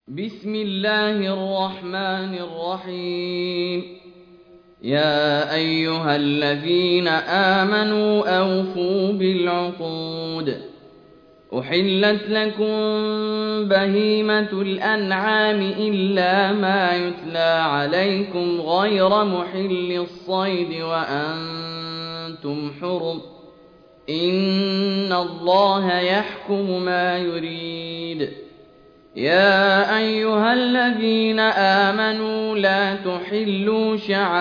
بسم الله الرحمن الرحيم. يا أيها الذين آمنوا أوفوا بالعقود. أحلت لكم بهيمة الأنعام إلا ما يتلى عليكم غير محل الصيد وأنتم حرم. إن الله يحكم ما يريد. يا أيها الذين آمنوا لا تحلوا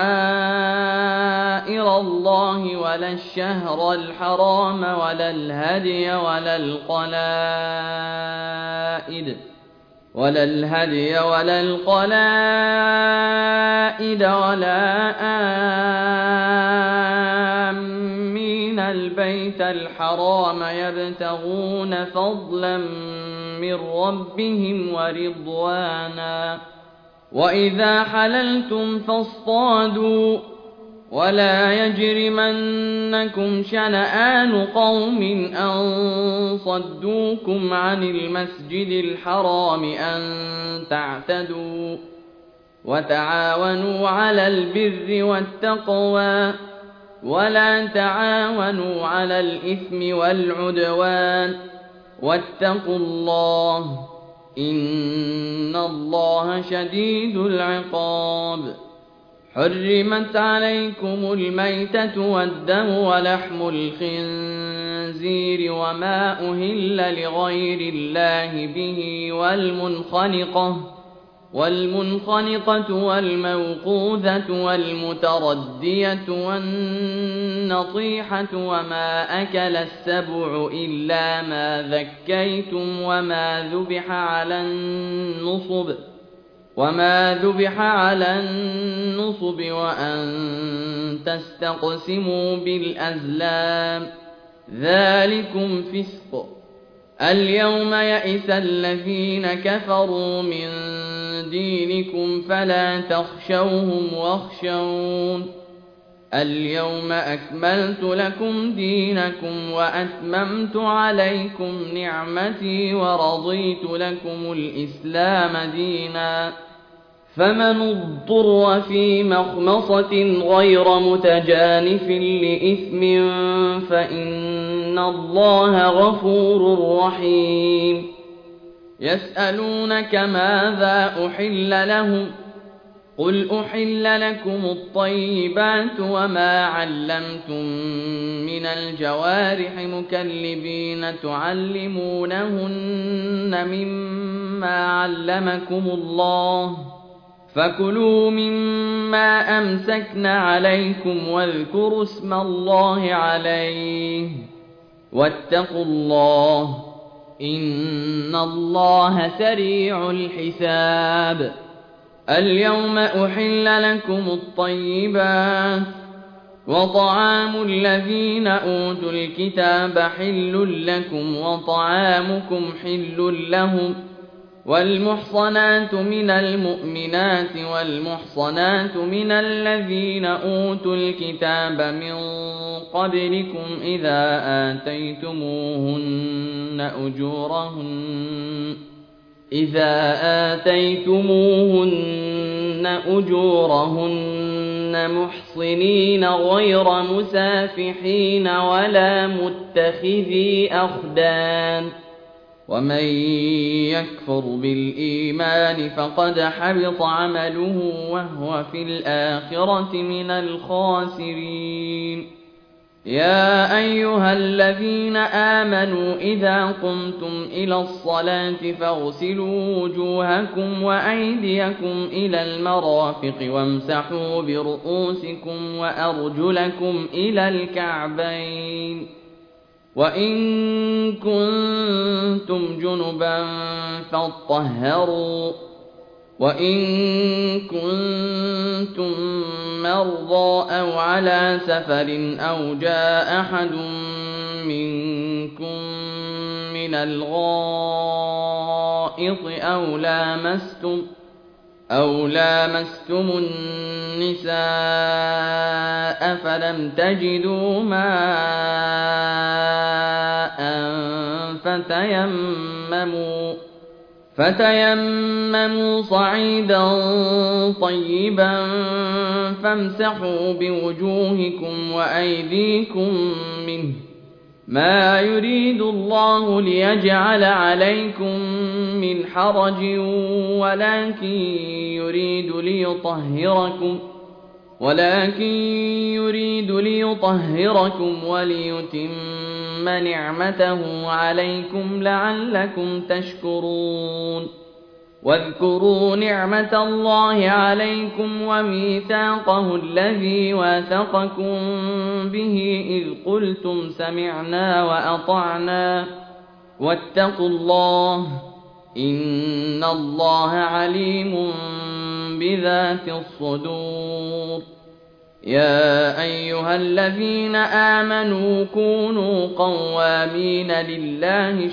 شعائر الله ولا الشهر الحرام ولا الهدي ولا القلائد ولا آمين البيت الحرام يبتغون فضلا من ربهم ورضوانا. وإذا حللتم فاصطادوا ولا يجرمنكم شنآن قوم أن صدوكم عن المسجد الحرام أن تعتدوا. وتعاونوا على البر والتقوى ولا تعاونوا على الإثم والعدوان واتقوا الله إن الله شديد العقاب. حرمت عليكم الميتة والدم ولحم الخنزير وما أهل لغير الله به والمنخنقة والموقوذة والمتردية والنطيحة وما أكل السبع إلا ما ذكيتم وما ذبح على النصب وأن تستقسموا بالأزلام ذلكم فسق. اليوم يئس الذين كفروا من دينكم فلا تخشوهم واخشون. اليوم أكملت لكم دينكم وأتممت عليكم نعمتي ورضيت لكم الإسلام دينا. فمن اضطر في مخمصة غير متجانف لإثم فإن الله غفور رحيم. يسألونك ماذا أحل لهم قل أحل لكم الطيبات وما علمتم من الجوارح مكلبين تعلمونهن مما علمكم الله فكلوا مما أمسكن عليكم واذكروا اسم الله عليه واتقوا الله إن الله سريع الحساب. اليوم أحل لكم الطيبات وطعام الذين أوتوا الكتاب حل لكم وطعامكم حل لهم. والمحصنات من المؤمنات والمحصنات من الذين أوتوا الكتاب من قبلكم إذا آتيتموهن أجورهن محصنين غير مسافحين ولا متخذي أخدان. ومن يكفر بالإيمان فقد حبط عمله وهو في الآخرة من الخاسرين. يا أيها الذين آمنوا إذا قمتم إلى الصلاة فاغسلوا وجوهكم وأيديكم إلى المرافق وامسحوا برؤوسكم وأرجلكم إلى الكعبين. وإن كنتم جنبا فاطهروا وإن كنتم مرضى أو على سفر أو جاء أحد منكم من الغائط أو لامستم النساء فلم تجدوا ماء فتيمموا صعيدا طيبا فامسحوا بوجوهكم وأيديكم منه ما يريد الله ليجعل عليكم من حرج ولكن يريد ليطهركم وليتم نعمته عليكم لعلكم تشكرون واذكروا نعمة الله عليكم وميثاقه الذي واثقكم به إذ قلتم سمعنا وأطعنا واتقوا الله إن الله عليم بذات الصدور يا أيها الذين آمنوا كونوا قوامين لله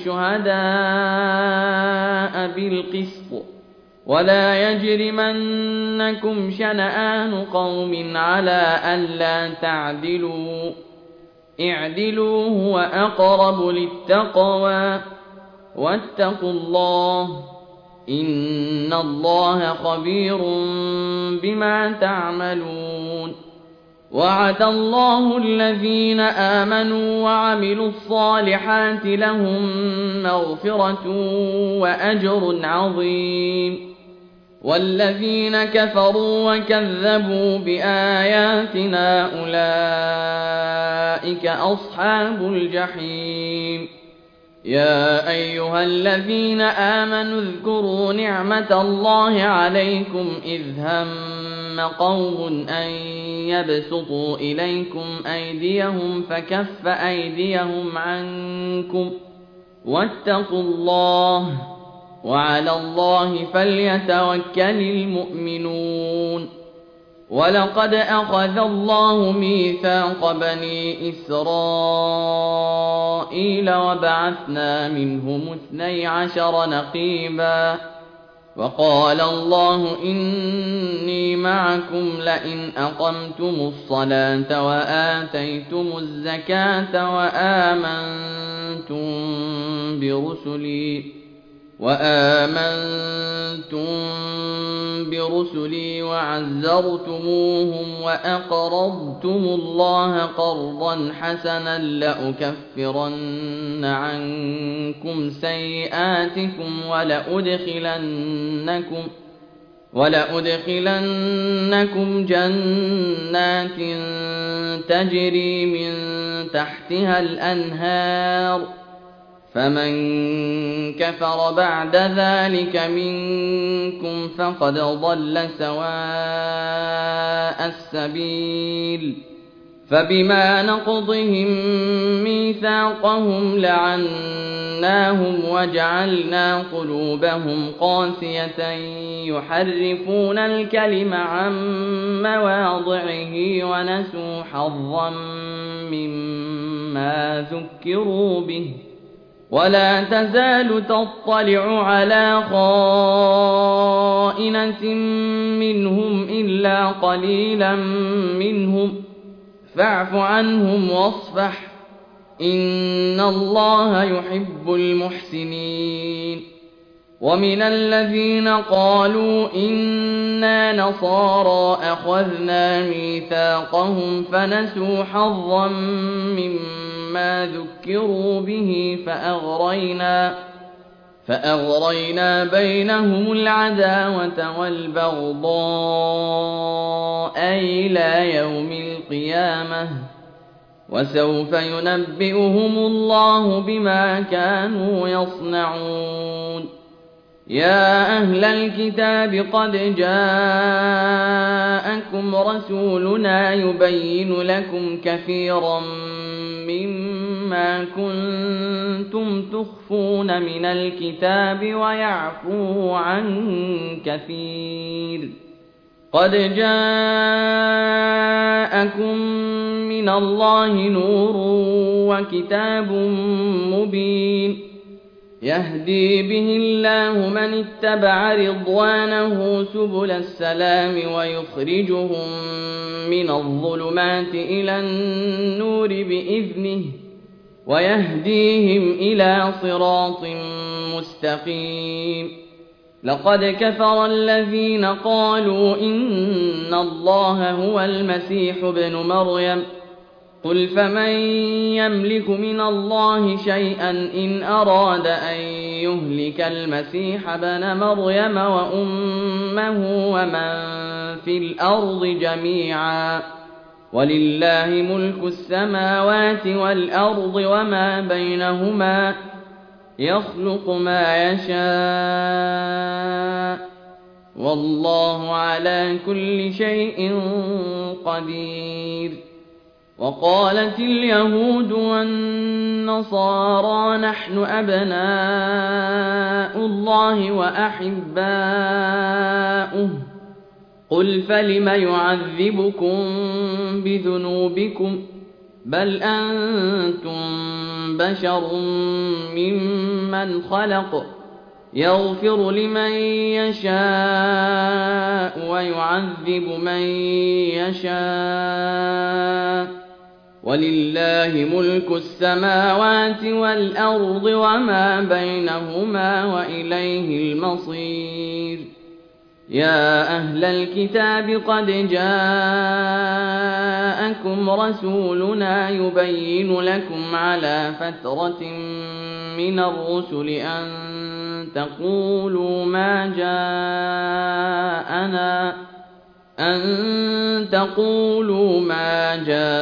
شهداء بالقسط ولا يجرمنكم شنآن قوم على ألا تعدلوا اعدلوا هو أقرب للتقوى واتقوا الله إن الله خبير بما تعملون وعد الله الذين آمنوا وعملوا الصالحات لهم مغفرة وأجر عظيم والذين كفروا وكذبوا بآياتنا أولئك أصحاب الجحيم يا أيها الذين آمنوا اذكروا نعمة الله عليكم إذ هم قوم أن يبسطوا إليكم أيديهم فكف أيديهم عنكم واتقوا الله وعلى الله فليتوكل المؤمنون ولقد أخذ الله ميثاق بني إسرائيل وبعثنا منهم 12 نقيبا وقال الله إني معكم لئن أقمتم الصلاة وآتيتم الزكاة وآمنتم برسلي وعزرتموهم وأقرضتم الله قرضا حسنا لأكفرن عنكم سيئاتكم ولأدخلنكم جنات تجري من تحتها الأنهار فمن كفر بعد ذلك منكم فقد ضل سواء السبيل فبما نقضهم ميثاقهم لعناهم وجعلنا قلوبهم قاسية يحرفون الكلم عن مواضعه ونسوا حظا مما ذكروا به ولا تزال تطلع على خائنة منهم إلا قليلا منهم فاعف عنهم واصفح إن الله يحب المحسنين ومن الذين قالوا إنا نصارى أخذنا ميثاقهم فنسوا حظا مما ذكروا به فأغرينا بينهم العداوة والبغضاء إلى يوم القيامة وسوف ينبئهم الله بما كانوا يصنعون يا أهل الكتاب قد جاءكم رسولنا يبين لكم كثيرا مما كنتم تخفون من الكتاب ويعفو عن كثير قد جاءكم من الله نور وكتاب مبين يهدي به الله من اتبع رضوانه سبل السلام ويخرجهم من الظلمات إلى النور بإذنه ويهديهم إلى صراط مستقيم لقد كفر الذين قالوا إن الله هو المسيح ابن مريم قل فمن يملك من الله شيئا إن أراد أن يهلك المسيح ابن مريم وأمه ومن في الأرض جميعا ولله ملك السماوات والأرض وما بينهما يخلق ما يشاء والله على كل شيء قدير. وقالت اليهود والنصارى نحن أبناء الله وأحباؤه قل فلم يعذبكم بذنوبكم بل أنتم بشر ممن خلق يغفر لمن يشاء ويعذب من يشاء ولله ملك السماوات والأرض وما بينهما وإليه المصير. يا أهل الكتاب قد جاءكم رسولنا يبين لكم على فترة من الرسل أن تقولوا ما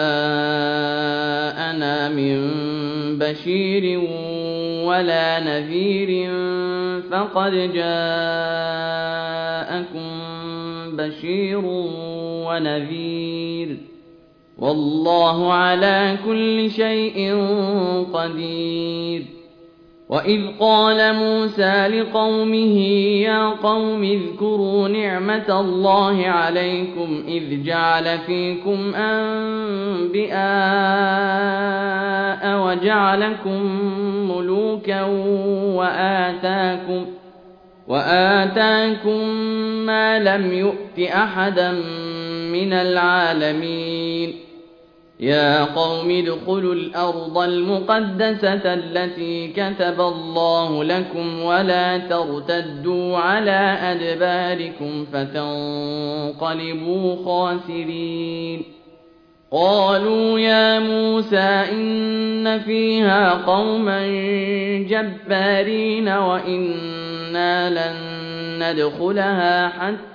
جاءنا من بشير ولا نذير فقد جاءكم بشير ونذير والله على كل شيء قدير. وإذ قال موسى لقومه يا قوم اذكروا نعمة الله عليكم إذ جعل فيكم أنبياء وجعلكم ملوكا وآتاكم ما لم يؤت أحدا من العالمين. يا قوم ادخلوا الأرض المقدسة التي كتب الله لكم ولا ترتدوا على أدباركم فتنقلبوا خاسرين. قالوا يا موسى إن فيها قوما جبارين وإنا لن ندخلها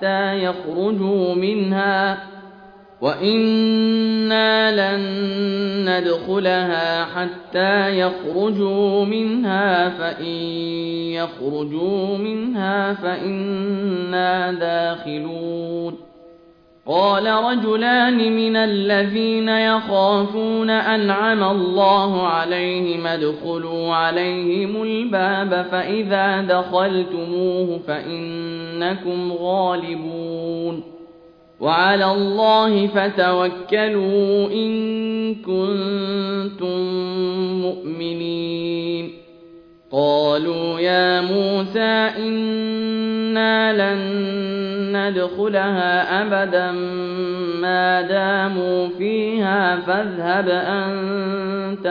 حتى يخرجوا منها فإن يخرجوا منها فإنا داخلون. قال رجلان من الذين يخافون أنعم الله عليهم ادخلوا عليهم الباب فإذا دخلتموه فإنكم غالبون وعلى الله فتوكلوا إن كنتم مؤمنين. قالوا يا موسى إنا لن ندخلها أبدا ما داموا فيها فاذهب أنت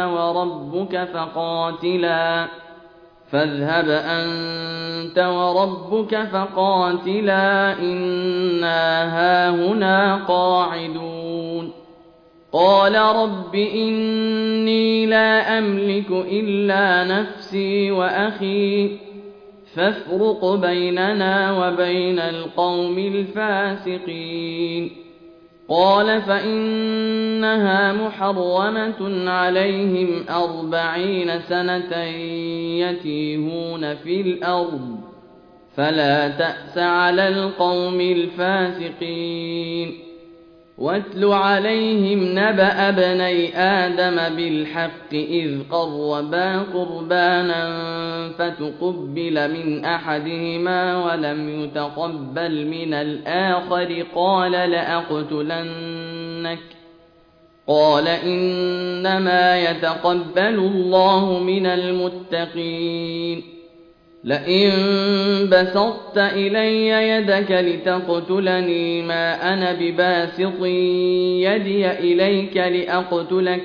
وربك فقاتلا إنا هاهنا قاعدون. قال رب إني لا أملك إلا نفسي وأخي فافرق بيننا وبين القوم الفاسقين. قال فإنها محرمة عليهم 40 سنة يتيهون في الأرض فلا تأس على القوم الفاسقين. واتل عليهم نبأ ابني آدم بالحق إذ قربا قربانا فتقبل من أحدهما ولم يتقبل من الآخر قال لأقتلنك قال إنما يتقبل الله من المتقين. لئن بسطت إلي يدك لتقتلني ما أنا بباسط يدي إليك لأقتلك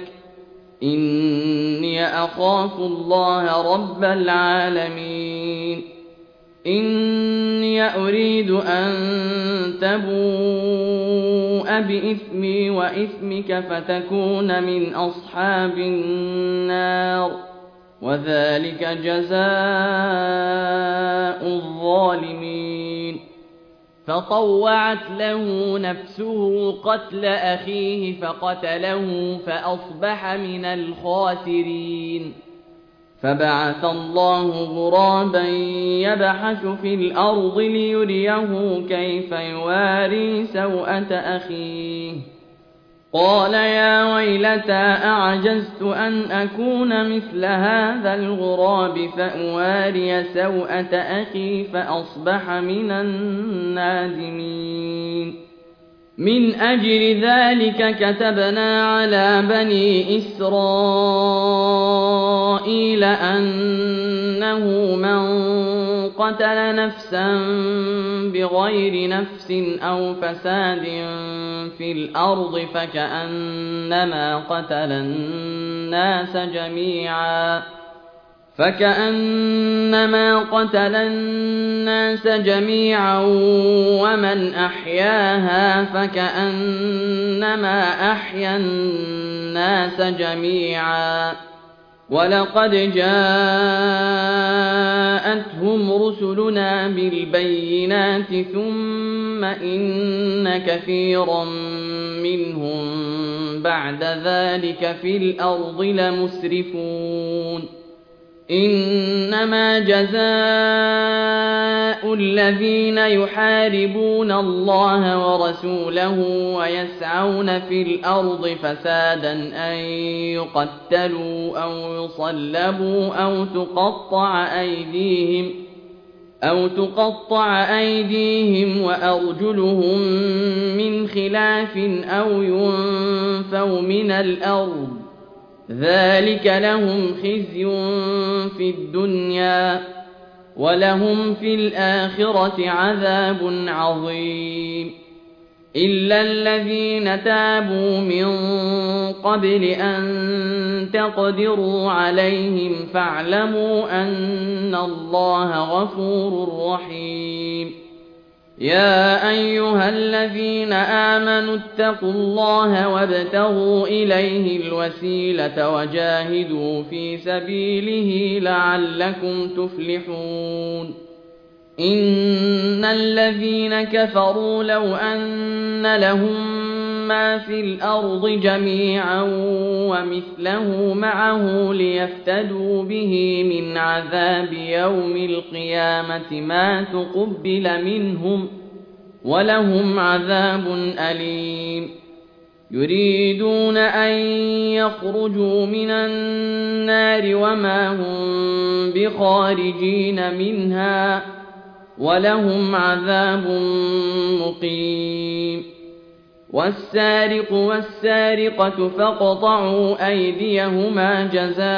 إني أخاف الله رب العالمين. إني أريد أن تبوء بإثمي وإثمك فتكون من أصحاب النار وذلك جزاء الظالمين فطوعت له نفسه قتل أخيه فقتله فأصبح من الخاسرين فبعث الله غرابا يبحث في الأرض ليريه كيف يواري سوءة أخيه قال يا ويلتى أعجزت أن أكون مثل هذا الغراب فأواري سوءة أخي فأصبح من النادمين من أجل ذلك كتبنا على بني إسرائيل أنه من قتل نفسا بغير نفس أو فساد في الأرض فكأنما قتل الناس جميعا ومن أحياها فكأنما أحيا الناس جميعا ولقد جاءتهم رسلنا بالبينات ثم إن كثيرا منهم بعد ذلك في الأرض لمسرفون إنما جزاء الذين يحاربون الله ورسوله ويسعون في الأرض فسادا أن يقتلوا أو يصلبوا أو تقطع أيديهم وأرجلهم من خلاف أو ينفوا من الأرض ذلك لهم خزي في الدنيا ولهم في الآخرة عذاب عظيم إلا الذين تابوا من قبل أن تقدروا عليهم فاعلموا أن الله غفور رحيم يا أيها الذين آمنوا اتقوا الله وابتغوا إليه الوسيلة وجاهدوا في سبيله لعلكم تفلحون إن الذين كفروا لو أن لهم ما في الأرض جميعا ومثله معه ليفتدوا به من عذاب يوم القيامة ما تقبل منهم ولهم عذاب أليم يريدون أن يخرجوا من النار وما هم بخارجين منها ولهم عذاب مقيم والسارق والسارقة فاقطعوا أيديهما جزاء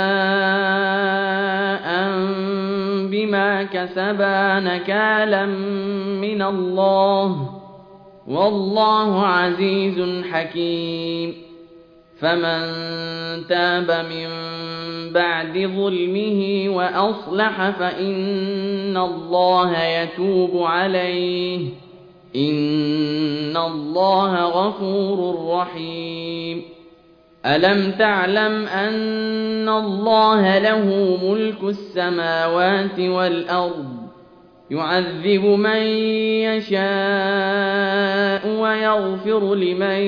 بما كسبا نكالا من الله والله عزيز حكيم فمن تاب من بعد ظلمه وأصلح فإن الله يتوب عليه إن الله غفور رحيم ألم تعلم أن الله له ملك السماوات والأرض يعذب من يشاء ويغفر لمن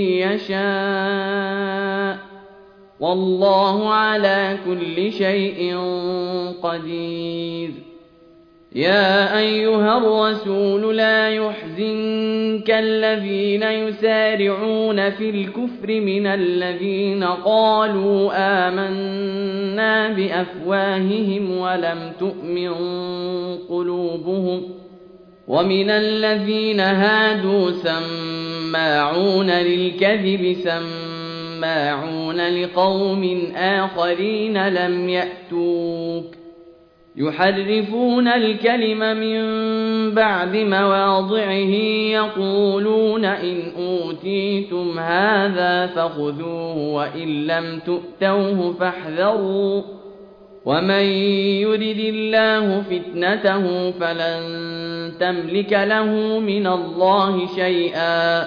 يشاء والله على كل شيء قدير يا أيها الرسول لا يحزنك الذين يسارعون في الكفر من الذين قالوا آمنا بأفواههم ولم تؤمن قلوبهم ومن الذين هادوا سماعون للكذب سماعون لقوم آخرين لم يأتوك يحرفون الكلم من بعد مواضعه يقولون إن أوتيتم هذا فخذوه وإن لم تؤتوه فاحذروا ومن يرد الله فتنته فلن تملك له من الله شيئا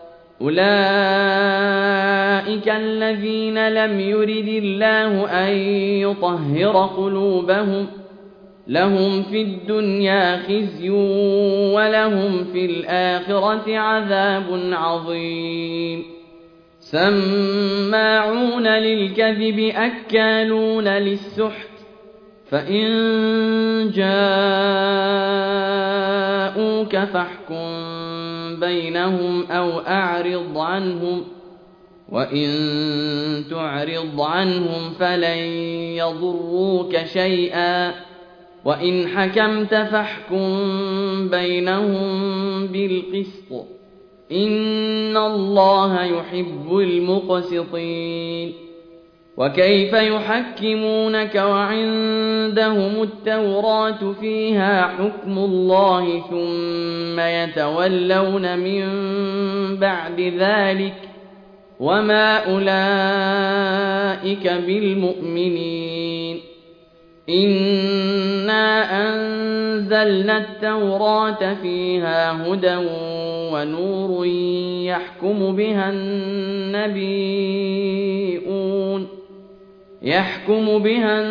أولئك الذين لم يرد الله أن يطهر قلوبهم لهم في الدنيا خزي ولهم في الآخرة عذاب عظيم سماعون للكذب أكالون للسحت فإن جاءوك فاحكم بينهم أو أعرض عنهم وإن تعرض عنهم فلن يضروك شيئا وإن حكمت فاحكم بينهم بالقسط إن الله يحب المقسطين وكيف يحكمونك وعندهم التوراة فيها حكم الله ثم يتولون من بعد ذلك وما أولئك بالمؤمنين إنا أنزلنا التوراة فيها هدى ونور يحكم بها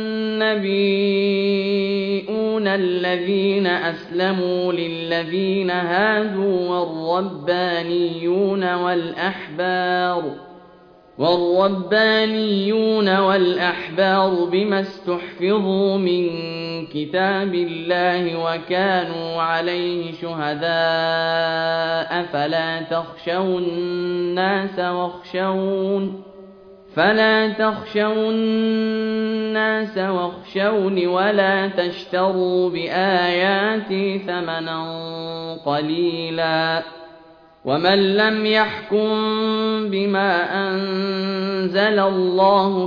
النبيون الذين أسلموا للذين هادوا والربانيون والأحبار بما استحفظوا من كتاب الله وكانوا عليه شهداء فلا تخشوا الناس واخشوني ولا تشتروا بآياتي ثمنا قليلا ومن لم يحكم بما أنزل الله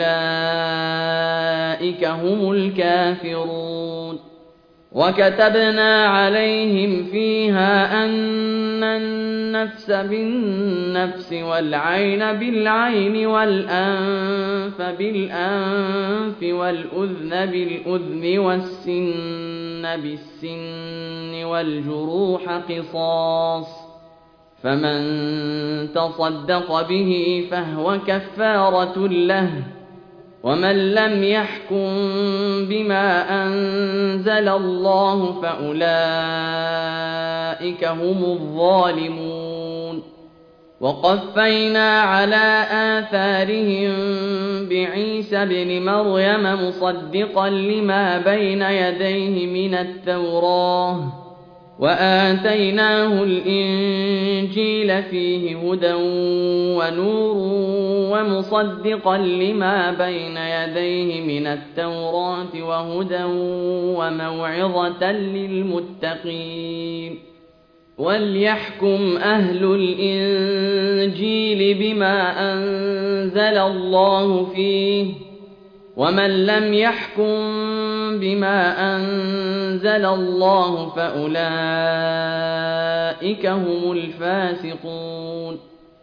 فأولئك هم الكافرون وكتبنا عليهم فيها أن النفس بالنفس والعين بالعين والأنف بالأنف والأذن بالأذن والسن بالسن والجروح قصاص فمن تصدق به فهو كفارة له ومن لم يحكم بما أنزل الله فأولئك هم الظالمون وقفينا على آثارهم بعيسى ابن مريم مصدقا لما بين يديه من التوراة وآتيناه الإنجيل فيه هدى ونور ومصدقا لما بين يديه من التوراة وهدى وموعظة للمتقين وليحكم أهل الإنجيل بما أنزل الله فيه ومن لم يحكم بما أنزل الله فأولئك هم الفاسقون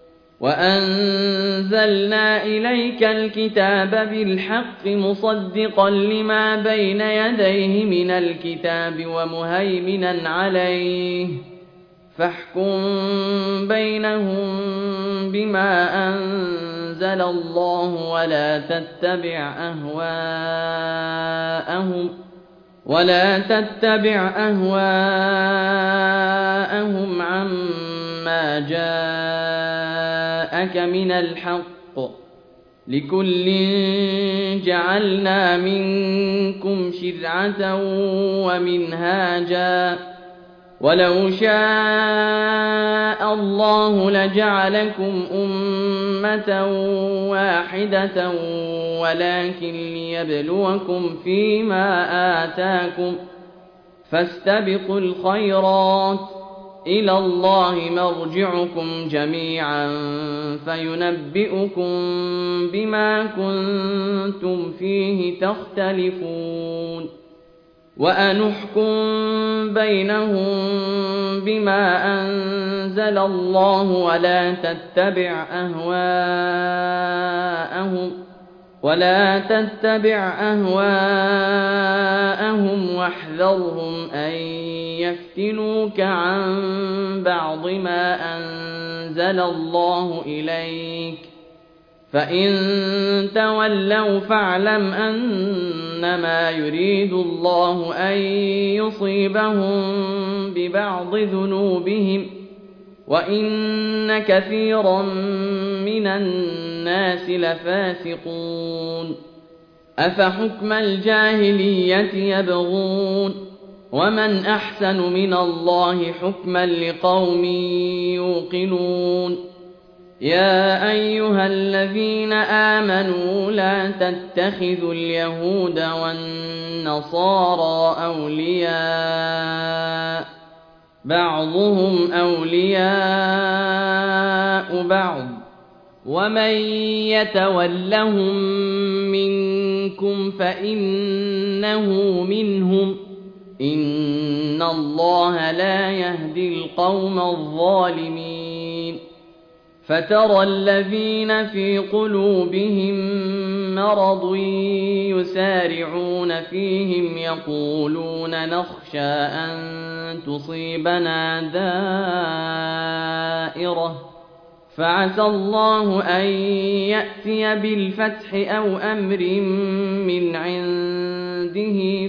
وأنزلنا إليك الكتاب بالحق مصدقا لما بين يديه من الكتاب ومهيمنا عليه فاحكم بينهم بما أنزل الله ولا تتبع أهواءهم عما جاءك من الحق لكل جعلنا منكم شرعة ومنهاجا ولو شاء الله لجعلكم أمة واحدة ولكن ليبلوكم فيما آتاكم فاستبقوا الخيرات إلى الله مرجعكم جميعا فينبئكم بما كنتم فيه تختلفون وأنحكم بينهم بما أنزل الله ولا تتبع أهواءهم واحذرهم أن يفتنوك عن بعض ما أنزل الله إليك فإن تولوا فاعلم أنما يريد الله أن يصيبهم ببعض ذنوبهم وإن كثيرا من الناس لفاسقون أفحكم الجاهلية يبغون ومن أحسن من الله حكما لقوم يوقنون يا أيها الذين آمنوا لا تتخذوا اليهود والنصارى أولياء بعضهم أولياء بعض ومن يتولهم منكم فإنه منهم إن الله لا يهدي القوم الظالمين فترى الذين في قلوبهم مرض يسارعون فيهم يقولون نخشى أن تصيبنا دائرة فعسى الله أن يأتي بالفتح أو أمر من عنده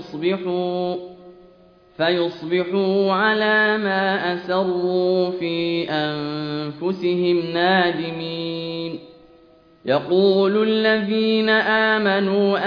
فيصبحوا على ما أسروا في أنفسهم نادمين يقول الذين آمنوا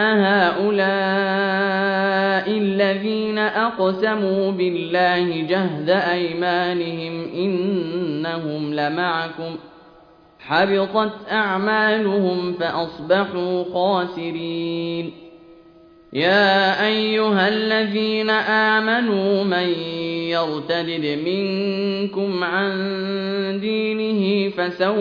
أهؤلاء الذين أقسموا بالله جهد أيمانهم إنهم لمعكم حبطت أعمالهم فأصبحوا خاسرين يا أيها الذين آمنوا من يرتد منكم عن دينه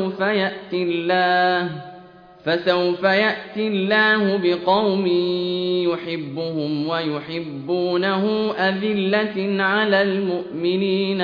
فسوف يأتي الله بقوم يحبهم ويحبونه أذلة على المؤمنين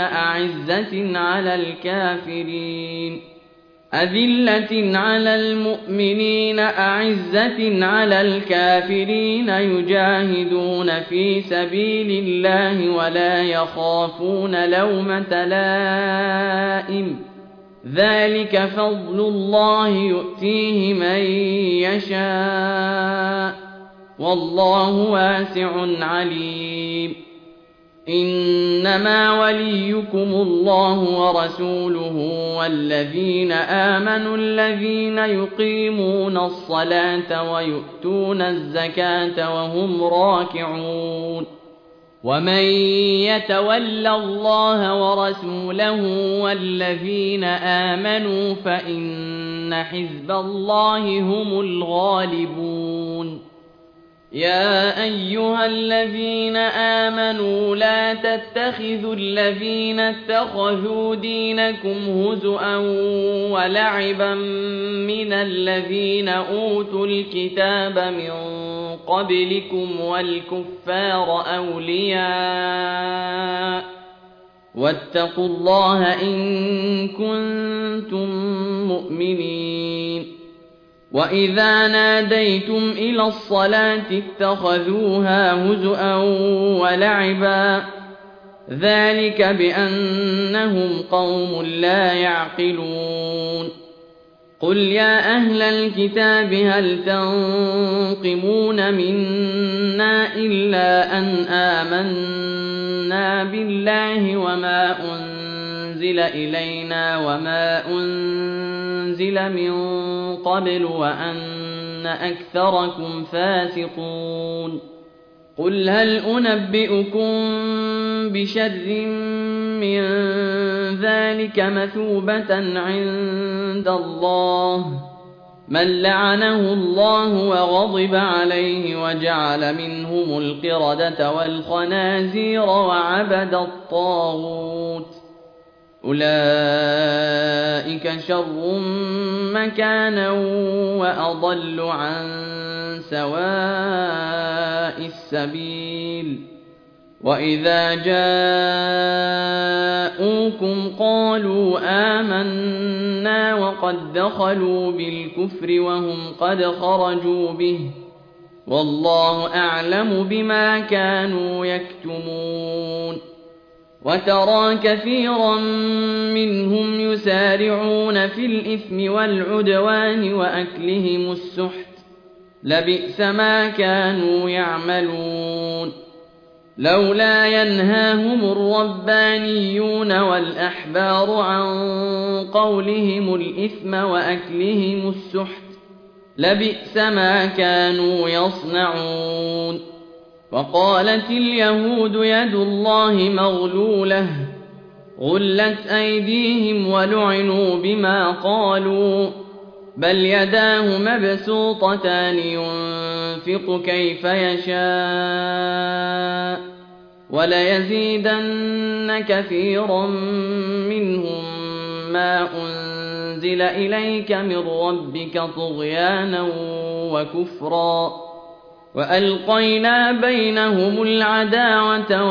أعزة على الكافرين يجاهدون في سبيل الله ولا يخافون لومة لائم ذلك فضل الله يؤتيه من يشاء والله واسع عليم إنما وليكم الله ورسوله والذين آمنوا الذين يقيمون الصلاة ويؤتون الزكاة وهم راكعون ومن يتول الله ورسوله والذين آمنوا فإن حزب الله هم الغالبون يا أيها الذين آمنوا لا تتخذوا الذين اتخذوا دينكم هزؤا ولعبا من الذين أوتوا الكتاب من قبلكم والكفار أولياء واتقوا الله إن كنتم مؤمنين وإذا ناديتم إلى الصلاة اتخذوها هزؤا ولعبا ذلك بأنهم قوم لا يعقلون قل يا أهل الكتاب هل تنقمون منا إلا أن آمنا بالله وما أنزل إلينا وما أنزل من قبل وأن أكثركم فاسقون قل هل أنبئكم بشر من ذلك مثوبة عند الله من لعنه الله وغضب عليه وجعل منهم القردة والخنازير وعبد الطاغوت أولئك شر مكانا وأضل عن سواء السبيل وإذا جاءوا جاءوكم قالوا آمنا وقد دخلوا بالكفر وهم قد خرجوا به والله أعلم بما كانوا يكتمون وترى كثيرا منهم يسارعون في الإثم والعدوان وأكلهم السحت لبئس ما كانوا يعملون لولا ينهاهم الربانيون والأحبار عن قولهم الإثم وأكلهم السحت لبئس ما كانوا يصنعون وقالت اليهود يد الله مغلولة غلت أيديهم ولعنوا بما قالوا بل يداه مبسوطتان ينفق كيف يشاء وليزيدن كثيرا منهم ما أنزل إليك من ربك طغيانا وكفرا وألقينا بينهم العداوة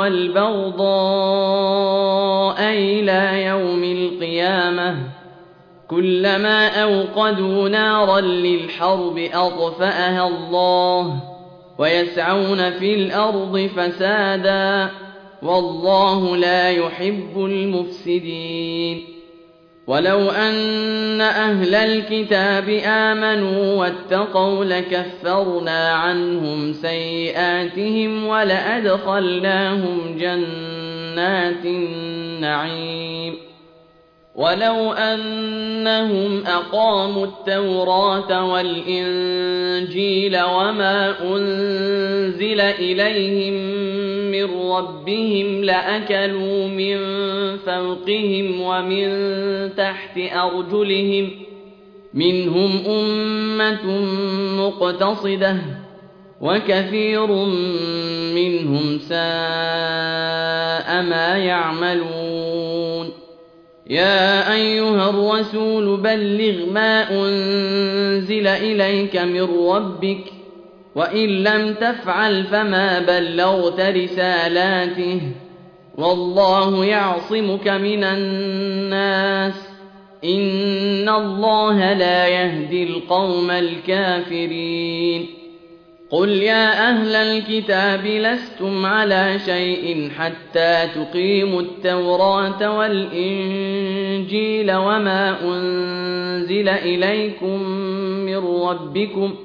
والبغضاء إلى يوم القيامة كلما أوقدوا نارا للحرب أطفأها الله ويسعون في الأرض فسادا والله لا يحب المفسدين ولو أن أهل الكتاب آمنوا واتقوا لكفرنا عنهم سيئاتهم ولأدخلناهم جنات النعيم ولو أنهم أقاموا التوراة والإنجيل وما أنزل إليهم من ربهم لأكلوا من فوقهم ومن تحت أرجلهم منهم أمة مقتصدة وكثير منهم ساء ما يعملون يا أيها الرسول بلغ ما أنزل إليك من ربك وإن لم تفعل فما بلغت رسالاته والله يعصمك من الناس إن الله لا يهدي القوم الكافرين قل يا أهل الكتاب لستم على شيء حتى تقيموا التوراة والإنجيل وما أنزل إليكم من ربكم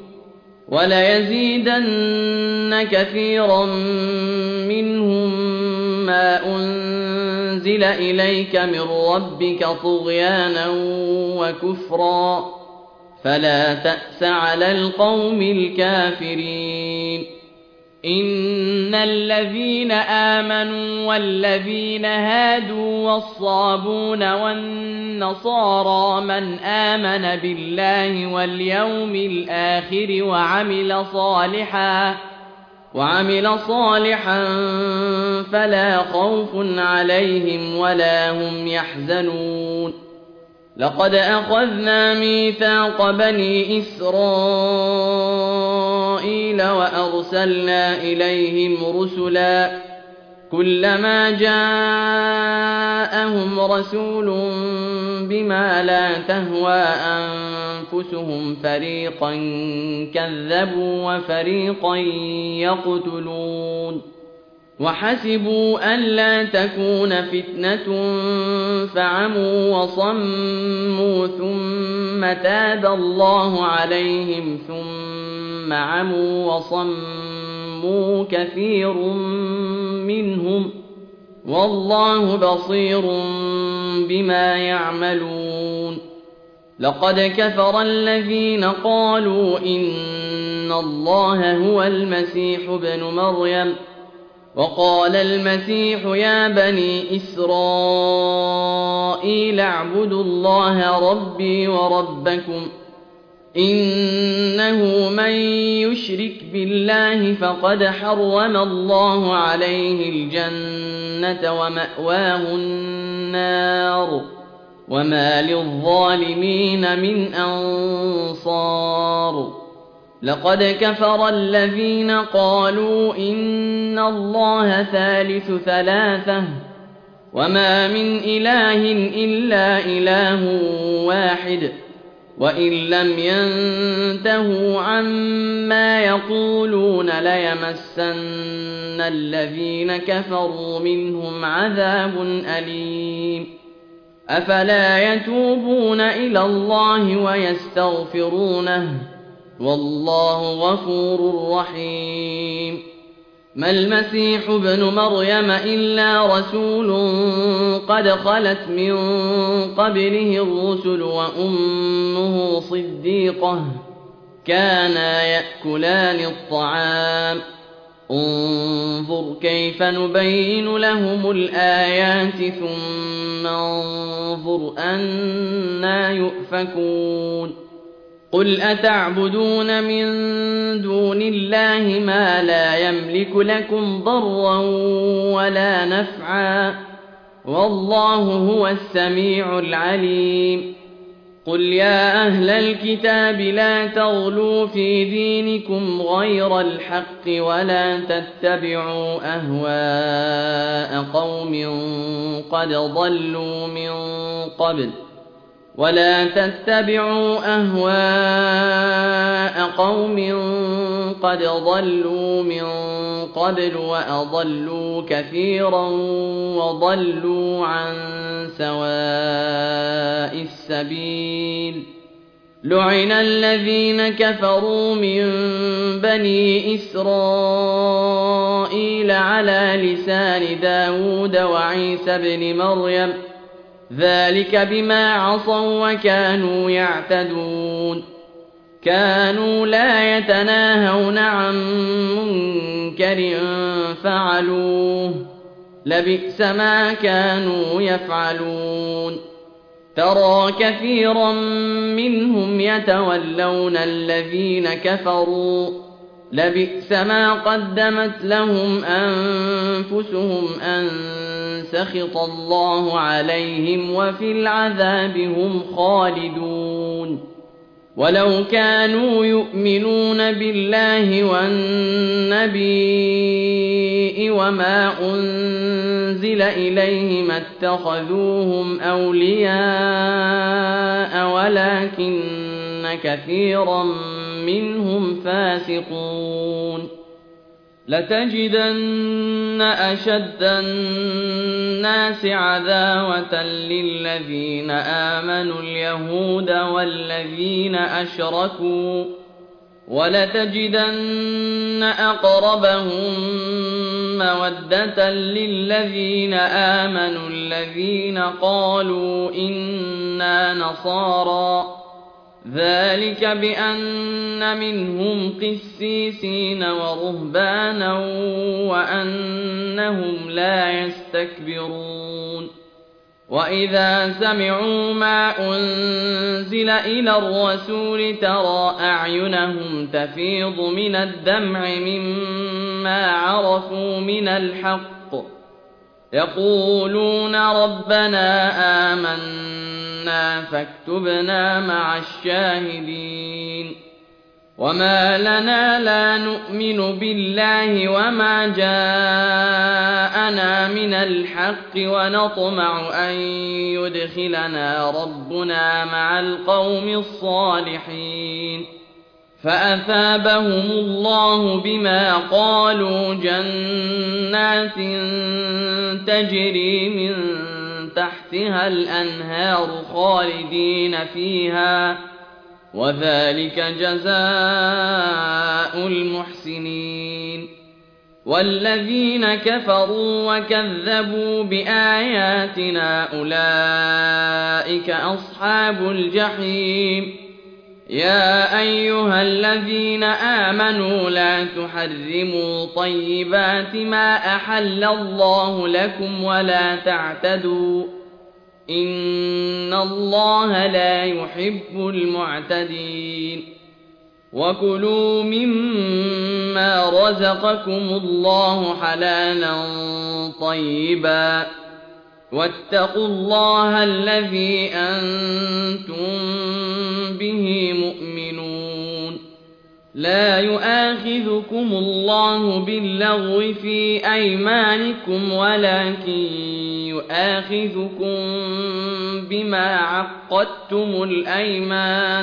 وليزيدن كثيرا منهم ما أنزل إليك من ربك طغيانا وكفرا فلا تأس على القوم الكافرين إن الذين آمنوا والذين هادوا والصابون والنصارى من آمن بالله واليوم الآخر وعمل صالحا فلا خوف عليهم ولا هم يحزنون لقد أخذنا ميثاق بني إسرائيل وأرسلنا إليهم رسلا كلما جاءهم رسول بما لا تهوى أنفسهم فريقا كذبوا وفريقا يقتلون وحسبوا ألا تكون فتنة فعموا وصموا ثم تاب الله عليهم ثم عموا وصموا كثير منهم والله بصير بما يعملون لقد كفر الذين قالوا إن الله هو المسيح ابن مريم وقال المسيح يا بني إسرائيل اعبدوا الله ربي وربكم إنه من يشرك بالله فقد حرم الله عليه الجنة ومأواه النار وما للظالمين من أنصار لقد كفر الذين قالوا إن الله ثالث ثلاثة وما من إله إلا إله واحد وإن لم ينتهوا عما يقولون ليمسن الذين كفروا منهم عذاب أليم أفلا يتوبون إلى الله ويستغفرونه والله غفور رحيم ما المسيح ابن مريم إلا رسول قد خلت من قبله الرسل وأمه صديقة كانا يأكلان الطعام انظر كيف نبين لهم الآيات ثم انظر أنى يؤفكون قل أتعبدون من دون الله ما لا يملك لكم ضرا ولا نفعا والله هو السميع العليم قل يا أهل الكتاب لا تغلوا في دينكم غير الحق ولا تتبعوا أهواء قوم قد ضلوا من قبل وأضلوا كثيرا وضلوا عن سواء السبيل لعن الذين كفروا من بني إسرائيل على لسان داود وعيسى بن مريم ذلك بما عصوا وكانوا يعتدون كانوا لا يتناهون عن منكر فعلوه لبئس ما كانوا يفعلون ترى كثيرا منهم يتولون الذين كفروا لبئس ما قدمت لهم أنفسهم أن سخط الله عليهم وفي العذاب هم خالدون ولو كانوا يؤمنون بالله والنبي وما أنزل إليه ما اتخذوهم أولياء ولكن كثيرا منهم فاسقون لتجدن أشد الناس عداوة للذين آمنوا اليهود والذين أشركوا ولتجدن أقربهم مودة للذين آمنوا الذين قالوا إنا نصارى ذلك بأن منهم قسيسين ورهبانا وأنهم لا يستكبرون وإذا سمعوا ما أنزل إلى الرسول ترى أعينهم تفيض من الدمع مما عرفوا من الحق يقولون ربنا آمنا فاكتبنا مع الشاهدين وما لنا لا نؤمن بالله وما جاءنا من الحق ونطمع أن يدخلنا ربنا مع القوم الصالحين فأثابهم الله بما قالوا جنات تجري من تحتها الأنهار خالدين فيها وذلك جزاء المحسنين والذين كفروا وكذبوا بآياتنا أولئك أصحاب الجحيم يا أيها الذين آمنوا لا تحرموا طيبات ما أحل الله لكم ولا تعتدوا إن الله لا يحب المعتدين وكلوا مما رزقكم الله حلالا طيبا واتقوا الله الذي أنتم به مؤمنون لا يؤاخذكم الله باللغو في أيمانكم ولكن يؤاخذكم بما عقدتم الأيمان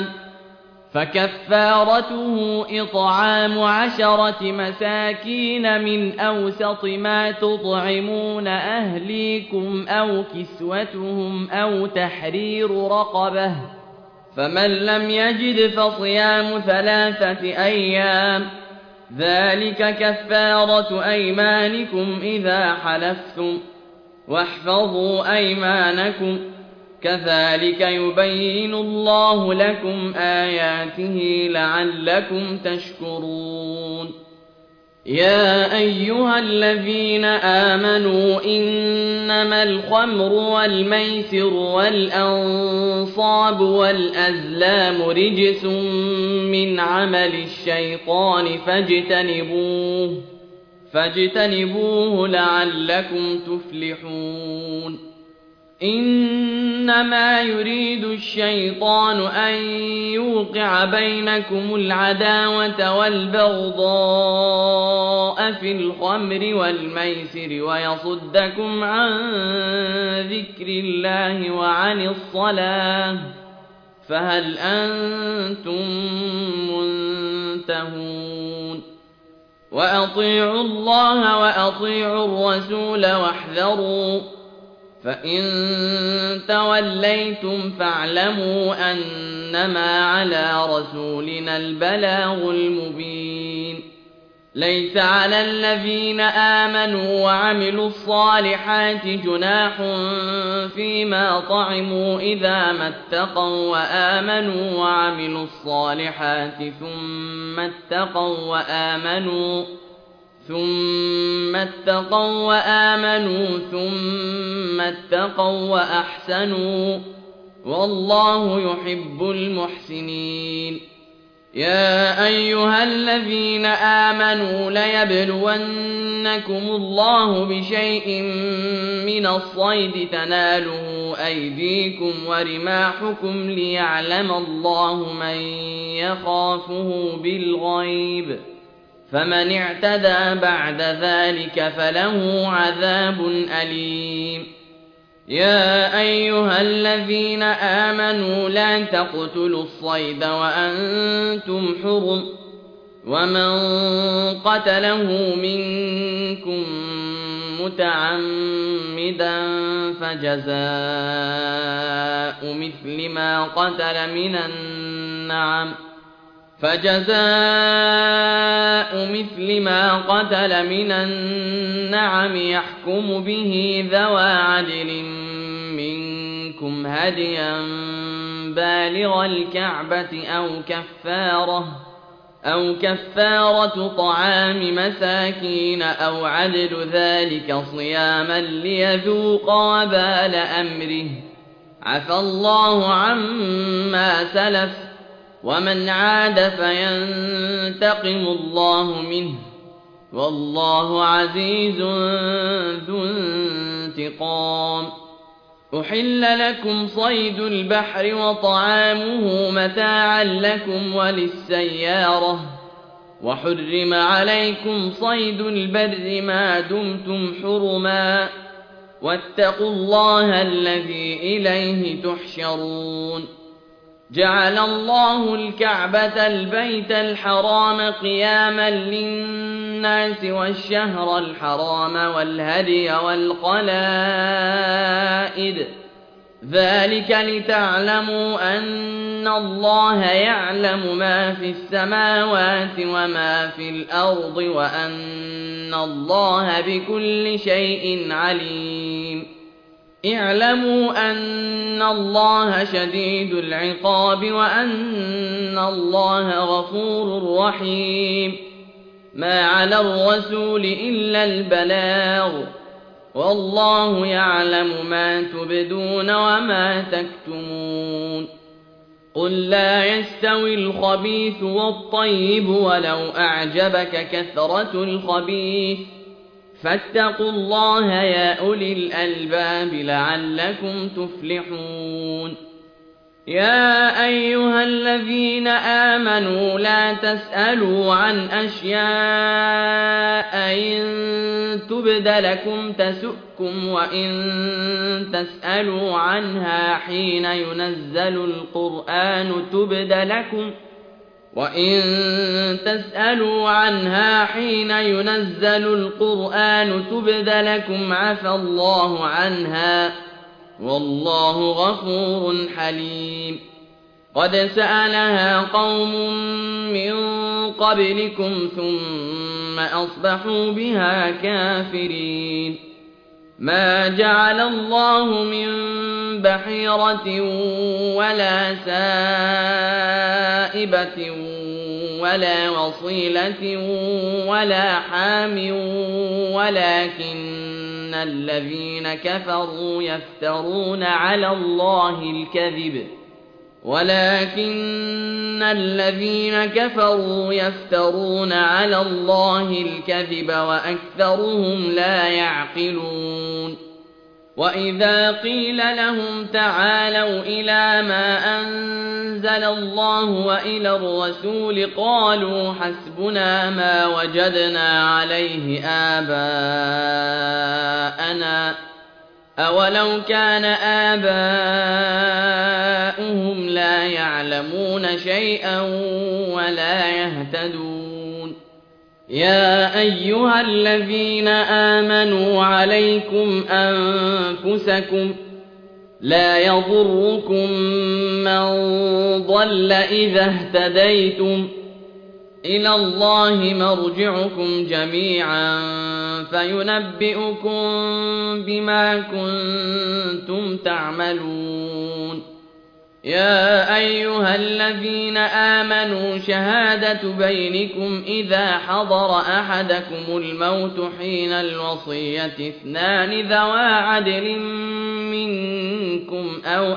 فكفارته إطعام 10 مساكين من أوسط ما تطعمون أهليكم أو كسوتهم أو تحرير رقبة فمن لم يجد فصيام 3 أيام ذلك كفارة أيمانكم إذا حلفتم واحفظوا أيمانكم كذلك يبين الله لكم آياته لعلكم تشكرون يا أيها الذين آمنوا إنما الخمر والميسر والأنصاب والأزلام رجس من عمل الشيطان فاجتنبوه لعلكم تفلحون إنما يريد الشيطان أن يوقع بينكم العداوة والبغضاء في الخمر والميسر ويصدكم عن ذكر الله وعن الصلاة فهل أنتم منتهون وأطيعوا الله وأطيعوا الرسول واحذروا فإن توليتم فاعلموا أنما على رسولنا البلاغ المبين ليس على الذين آمنوا وعملوا الصالحات جناح فيما طعموا إذا ما اتقوا وآمنوا وعملوا الصالحات ثم اتقوا وآمنوا ثم اتقوا وأحسنوا والله يحب المحسنين يا أيها الذين آمنوا ليبلونكم الله بشيء من الصيد تناله أيديكم ورماحكم ليعلم الله من يخافه بالغيب فمن اعتدى بعد ذلك فله عذاب أليم يا أيها الذين آمنوا لا تقتلوا الصيد وأنتم حرم ومن قتله منكم متعمدا فجزاء مثل ما قتل من النعم يحكم به ذوى عدل منكم هديا بالغ الكعبة أو كفارة طعام مساكين أو عدل ذلك صياما ليذوق وبال أمره عفى الله عما سلف ومن عاد فينتقم الله منه والله عزيز ذو انتقام أحل لكم صيد البحر وطعامه متاعا لكم وللسيارة وحرم عليكم صيد البر ما دمتم حرما واتقوا الله الذي إليه تحشرون جعل الله الكعبة البيت الحرام قياما للناس والشهر الحرام والهدي والقلائد ذلك لتعلموا أن الله يعلم ما في السماوات وما في الأرض وأن الله بكل شيء عليم اعلموا أن الله شديد العقاب وأن الله غفور رحيم ما على الرسول إلا البلاغ والله يعلم ما تبدون وما تكتمون قل لا يستوي الخبيث والطيب ولو أعجبك كثرة الخبيث فاتقوا الله يا أولي الألباب لعلكم تفلحون يا أيها الذين آمنوا لا تسألوا عن أشياء إن تبد لكم تسؤكم وإن تسألوا عنها حين ينزل القرآن تبد لكم عفى الله عنها والله غفور حليم قد سألها قوم من قبلكم ثم أصبحوا بها كافرين ما جعل الله من بحيرة ولا سائبة ولا وصيلة ولا حام ولكن الذين كفروا يفترون على الله الكذب وأكثرهم لا يعقلون وإذا قيل لهم تعالوا إلى ما أنزل الله وإلى الرسول قالوا حسبنا ما وجدنا عليه آباءنا أولو كان آباؤهم لا يعلمون شيئا ولا يهتدون يا أيها الذين آمنوا عليكم أنفسكم لا يضركم من ضل إذا اهتديتم إلى الله مرجعكم جميعا فينبئكم بما كنتم تعملون يا أيها الذين آمنوا شهادة بينكم إذا حضر أحدكم الموت حين الوصية اثنان ذوى عدل منكم أو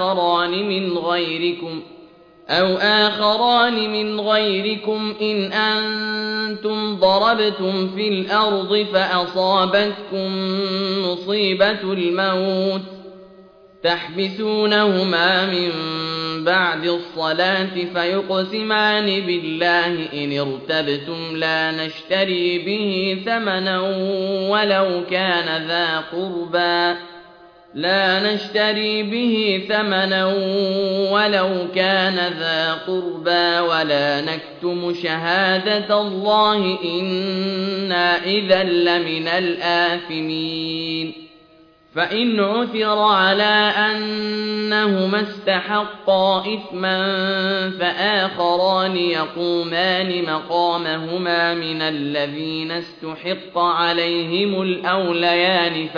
آخران من غيركم إن أنتم ضربتم في الأرض فأصابتكم مصيبة الموت تحبسونهما من بعد الصلاة فيقسمان بالله إن ارتبتم لا نشتري به ثمنا ولو كان ذا قربى ولا نكتم شهادة الله إنا إذا لمن الآثمين فإن عثر على أنهما استحقا إثما فآخران يقومان مقامهما من الذين استحق عليهم الأوليان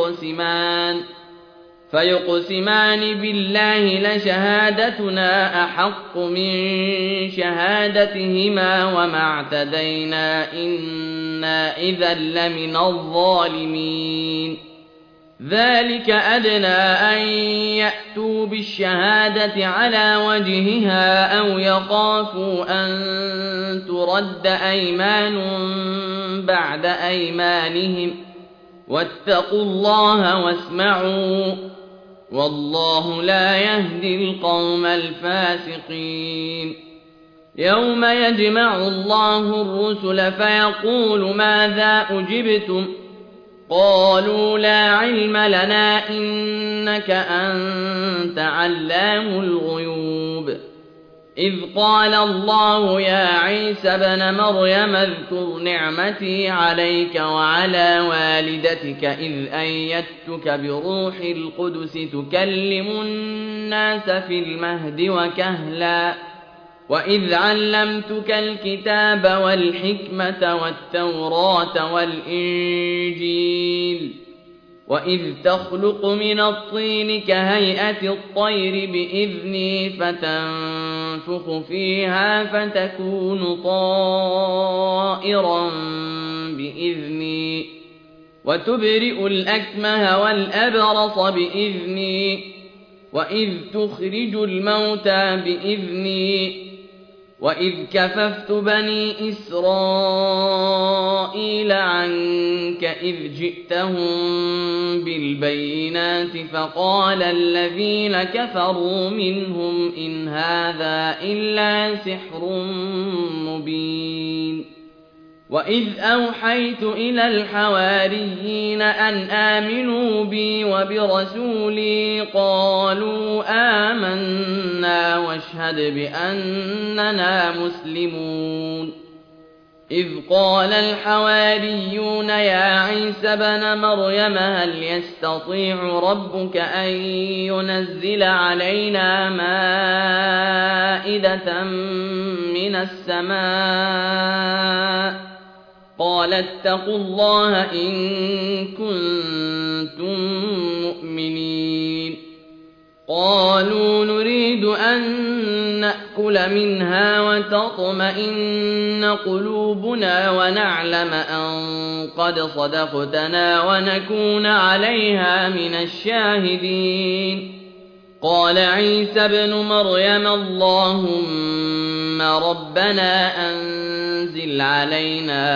فيقسمان بالله لشهادتنا أحق من شهادتهما وما اعتدينا إنا إذا لمن الظالمين ذلك أدنى أن يأتوا بالشهادة على وجهها أو يخافوا أن ترد أيمان بعد أيمانهم واتقوا الله واسمعوا والله لا يهدي القوم الفاسقين يوم يجمع الله الرسل فيقول ماذا أجبتم قالوا لا علم لنا إنك أنت علام الغيوب إذ قال الله يا عيسى ابن مريم اذكر نعمتي عليك وعلى والدتك إذ أيدتك بروح القدس تكلم الناس في المهد وكهلا وإذ علمتك الكتاب والحكمة والتوراة والإنجيل وإذ تخلق من الطين كهيئة الطير بإذني فتنفخ فيها فتكون طائرا بإذني وتبرئ الأكمه والأبرص بإذني وإذ تخرج الموتى بإذني وإذ كففت بني إسرائيل عنك إذ جئتهم بالبينات فقال الذين كفروا منهم إن هذا إلا سحر مبين وإذ أوحيت إلى الحواريين أن آمنوا بي وبرسولي قالوا آمنا واشهد بأننا مسلمون إذ قال الحواريون يا عيسى ابن مريم هل يستطيع ربك أن ينزل علينا مائدة من السماء قال اتقوا الله إن كنتم مؤمنين قالوا نريد أن نأكل منها وتطمئن قلوبنا ونعلم أن قد صدقتنا ونكون عليها من الشاهدين قال عيسى ابن مريم اللهم ربنا أنزل علينا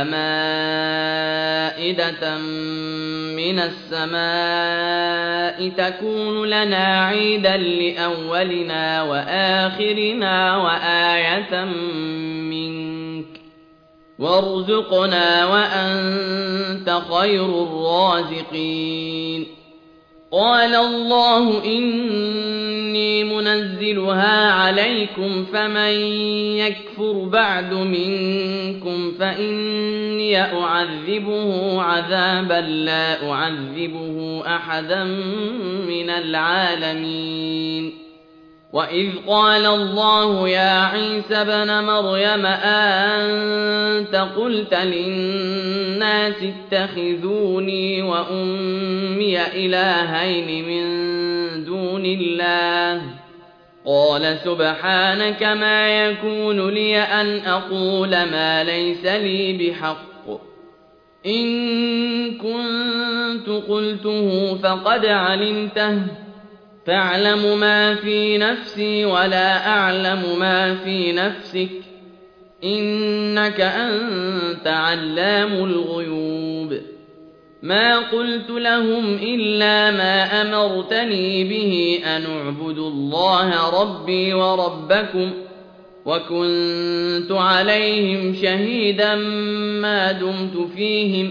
مائدة من السماء تكون لنا عيدا لأولنا وآخرنا وآية منك وارزقنا وأنت خير الرازقين قال الله إني منزلها عليكم فمن يكفر بعد منكم فإني أعذبه عذابا لا أعذبه أحدا من العالمين وإذ قال الله يا عيسى ابن مريم أأنت قلت للناس اتخذوني وأمي إلهين من دون الله قال سبحانك ما يكون لي أن أقول ما ليس لي بحق إن كنت قلته فقد علمته تعلم ما في نفسي ولا أعلم ما في نفسك إنك أنت علام الغيوب ما قلت لهم إلا ما أمرتني به أن اعبدوا الله ربي وربكم وكنت عليهم شهيدا ما دمت فيهم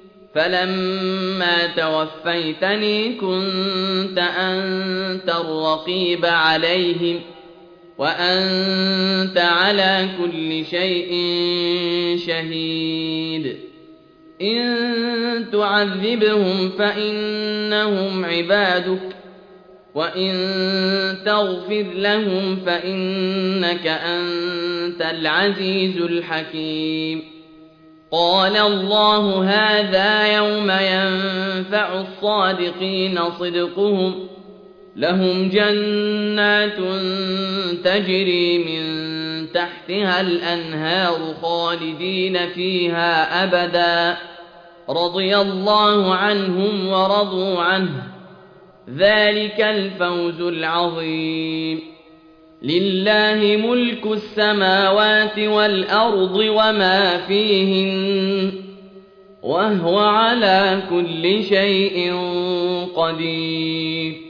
فلما توفيتني كنت أنت الرقيب عليهم وأنت على كل شيء شهيد إن تعذبهم فإنهم عبادك وإن تغفر لهم فإنك أنت العزيز الحكيم قال الله هذا يوم ينفع الصادقين صدقهم لهم جنات تجري من تحتها الأنهار خالدين فيها أبدا رضي الله عنهم ورضوا عنه ذلك الفوز العظيم لله ملك السماوات والأرض وما فيهن وهو على كل شيء قدير